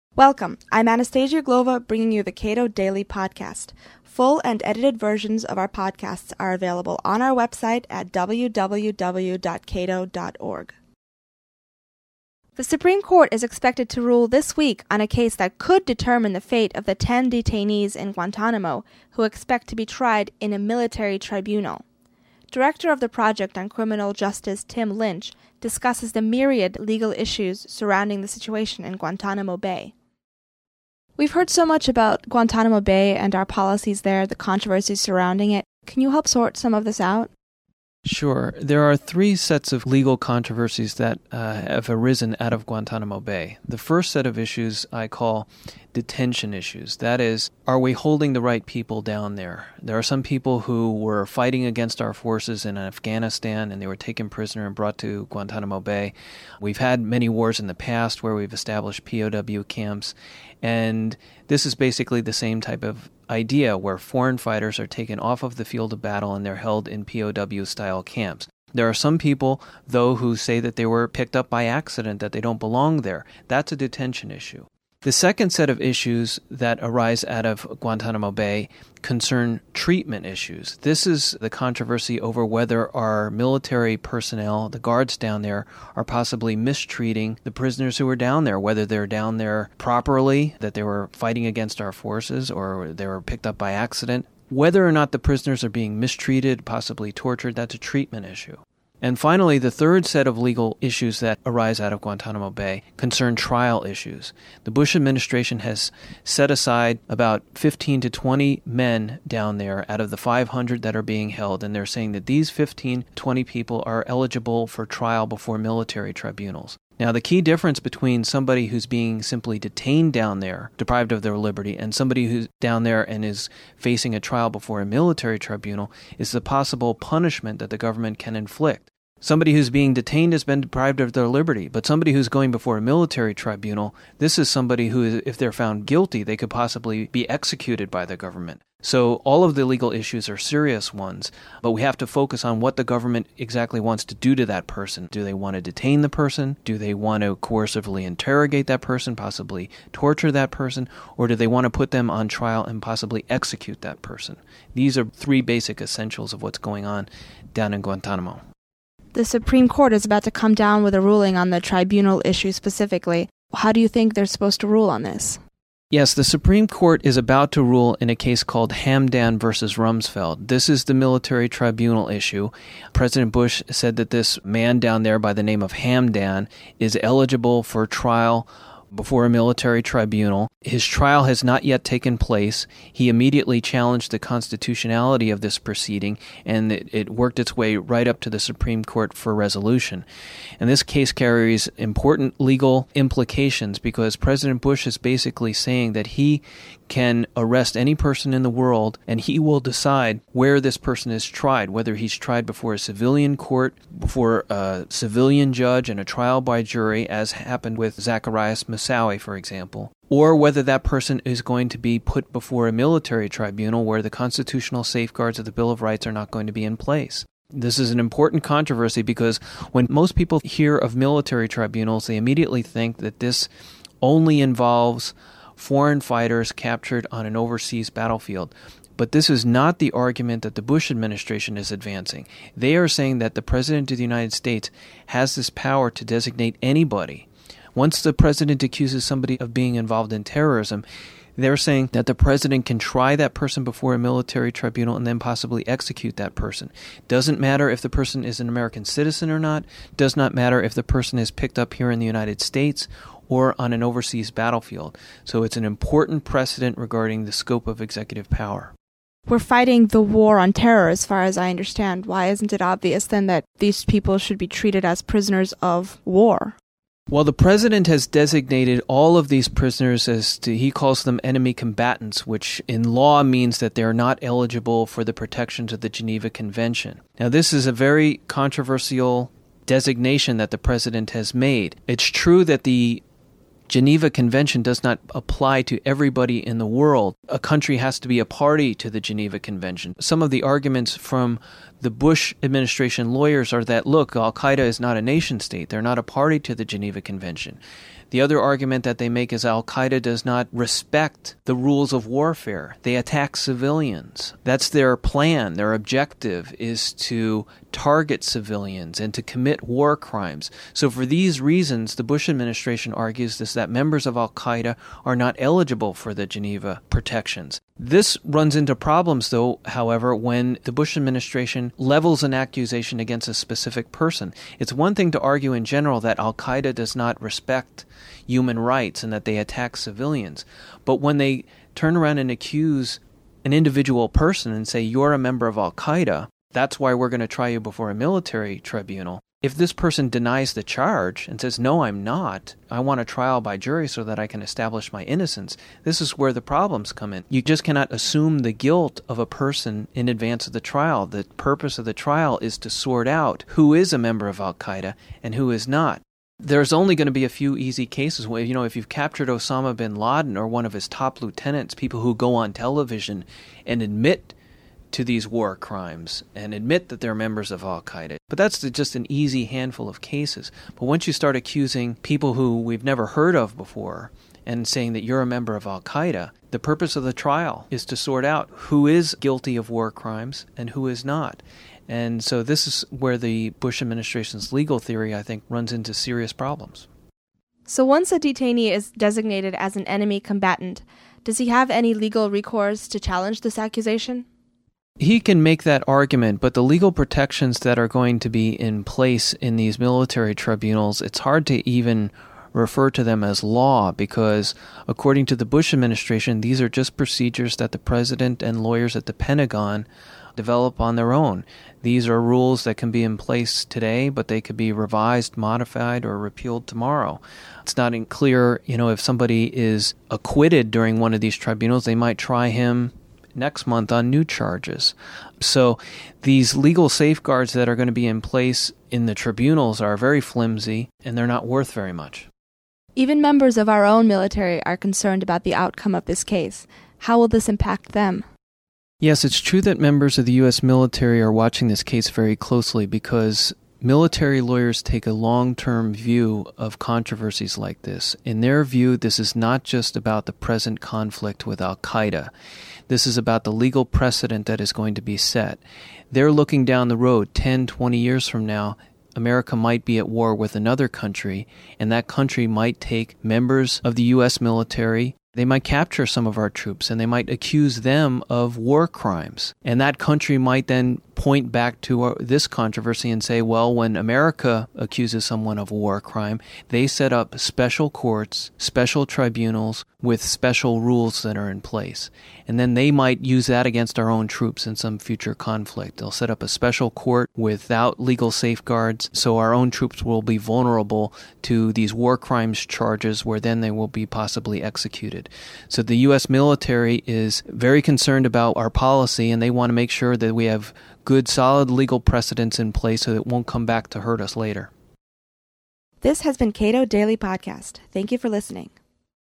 Welcome. I'm Anastasia Glova, bringing you the Cato Daily Podcast. Full and edited versions of our podcasts are available on our website at www.cato.org. The Supreme Court is expected to rule this week on a case that could determine the fate of the 10 detainees in Guantanamo who expect to be tried in a military tribunal. Director of the Project on Criminal Justice Tim Lynch discusses the myriad legal issues surrounding the situation in Guantanamo Bay. We've heard so much about Guantanamo Bay and our policies there, the controversies surrounding it. Can you help sort some of this out? Sure. There are three sets of legal controversies that have arisen out of Guantanamo Bay. The first set of issues I call detention issues. That is, are we holding the right people down there? There are some people who were fighting against our forces in Afghanistan and they were taken prisoner and brought to Guantanamo Bay. We've had many wars in the past where we've established POW camps, and this is basically the same type of idea where foreign fighters are taken off of the field of battle and they're held in POW-style camps. There are some people, though, who say that they were picked up by accident, that they don't belong there. That's a detention issue. The second set of issues that arise out of Guantanamo Bay concern treatment issues. This is the controversy over whether our military personnel, the guards down there, are possibly mistreating the prisoners who are down there, whether they're down there properly, that they were fighting against our forces, or they were picked up by accident. Whether or not the prisoners are being mistreated, possibly tortured, that's a treatment issue. And finally, the third set of legal issues that arise out of Guantanamo Bay concern trial issues. The Bush administration has set aside about 15 to 20 men down there out of the 500 that are being held, and they're saying that these 15, 20 people are eligible for trial before military tribunals. Now, the key difference between somebody who's being simply detained down there, deprived of their liberty, and somebody who's down there and is facing a trial before a military tribunal is the possible punishment that the government can inflict. Somebody who's being detained has been deprived of their liberty, but somebody who's going before a military tribunal, this is somebody who, if they're found guilty, they could possibly be executed by the government. So all of the legal issues are serious ones, but we have to focus on what the government exactly wants to do to that person. Do they want to detain the person? Do they want to coercively interrogate that person, possibly torture that person? Or do they want to put them on trial and possibly execute that person? These are three basic essentials of what's going on down in Guantanamo. The Supreme Court is about to come down with a ruling on the tribunal issue specifically. How do you think they're supposed to rule on this? Yes, the Supreme Court is about to rule in a case called Hamdan versus Rumsfeld. This is the military tribunal issue. President Bush said that this man down there by the name of Hamdan is eligible for trial before a military tribunal. His trial has not yet taken place. He immediately challenged the constitutionality of this proceeding, and it worked its way right up to the Supreme Court for resolution. And this case carries important legal implications because President Bush is basically saying that he can arrest any person in the world and he will decide where this person is tried, whether he's tried before a civilian court, before a civilian judge, and a trial by jury, as happened with Zacarias Moussaoui, for example, or whether that person is going to be put before a military tribunal where the constitutional safeguards of the Bill of Rights are not going to be in place. This is an important controversy because when most people hear of military tribunals, they immediately think that this only involves foreign fighters captured on an overseas battlefield. But this is not the argument that the Bush administration is advancing. They are saying that the President of the United States has this power to designate anybody. Once the President accuses somebody of being involved in terrorism, they're saying that the President can try that person before a military tribunal and then possibly execute that person. Doesn't matter if the person is an American citizen or not. Does not matter if the person is picked up here in the United States or on an overseas battlefield. So it's an important precedent regarding the scope of executive power. We're fighting the war on terror, as far as I understand. Why isn't it obvious then that these people should be treated as prisoners of war? Well, the president has designated all of these prisoners he calls them enemy combatants, which in law means that they're not eligible for the protections of the Geneva Convention. Now, this is a very controversial designation that the president has made. It's true that the Geneva Convention does not apply to everybody in the world. A country has to be a party to the Geneva Convention. Some of the arguments from the Bush administration lawyers are that, look, Al-Qaeda is not a nation state. They're not a party to the Geneva Convention. The other argument that they make is Al-Qaeda does not respect the rules of warfare. They attack civilians. That's their plan. Their objective is to target civilians and to commit war crimes. So for these reasons, the Bush administration argues that members of Al-Qaeda are not eligible for the Geneva protections. This runs into problems, though, however, when the Bush administration levels an accusation against a specific person. It's one thing to argue in general that Al-Qaeda does not respect human rights and that they attack civilians. But when they turn around and accuse an individual person and say, you're a member of Al-Qaeda, that's why we're going to try you before a military tribunal. If this person denies the charge and says, no, I'm not, I want a trial by jury so that I can establish my innocence, this is where the problems come in. You just cannot assume the guilt of a person in advance of the trial. The purpose of the trial is to sort out who is a member of Al-Qaeda and who is not. There's only going to be a few easy cases. If you've captured Osama bin Laden or one of his top lieutenants, people who go on television and admit to these war crimes and admit that they're members of Al-Qaeda. But that's just an easy handful of cases. But once you start accusing people who we've never heard of before and saying that you're a member of Al-Qaeda, the purpose of the trial is to sort out who is guilty of war crimes and who is not. And so this is where the Bush administration's legal theory, I think, runs into serious problems. So once a detainee is designated as an enemy combatant, does he have any legal recourse to challenge this accusation? He can make that argument, but the legal protections that are going to be in place in these military tribunals, it's hard to even refer to them as law because, according to the Bush administration, these are just procedures that the president and lawyers at the Pentagon develop on their own. These are rules that can be in place today, but they could be revised, modified, or repealed tomorrow. It's not clear, if somebody is acquitted during one of these tribunals, they might try him next month on new charges. So these legal safeguards that are going to be in place in the tribunals are very flimsy, and they're not worth very much. Even members of our own military are concerned about the outcome of this case. How will this impact them? Yes, it's true that members of the U.S. military are watching this case very closely because military lawyers take a long-term view of controversies like this. In their view, this is not just about the present conflict with Al-Qaeda. This is about the legal precedent that is going to be set. They're looking down the road 10, 20 years from now. America might be at war with another country, and that country might take members of the U.S. military. They might capture some of our troops, and they might accuse them of war crimes. And that country might then point back to this controversy and say, well, when America accuses someone of a war crime, they set up special courts, special tribunals with special rules that are in place. And then they might use that against our own troops in some future conflict. They'll set up a special court without legal safeguards, so our own troops will be vulnerable to these war crimes charges where then they will be possibly executed. So the U.S. military is very concerned about our policy, and they want to make sure that we have good, solid legal precedents in place so that it won't come back to hurt us later. This has been Cato Daily Podcast. Thank you for listening.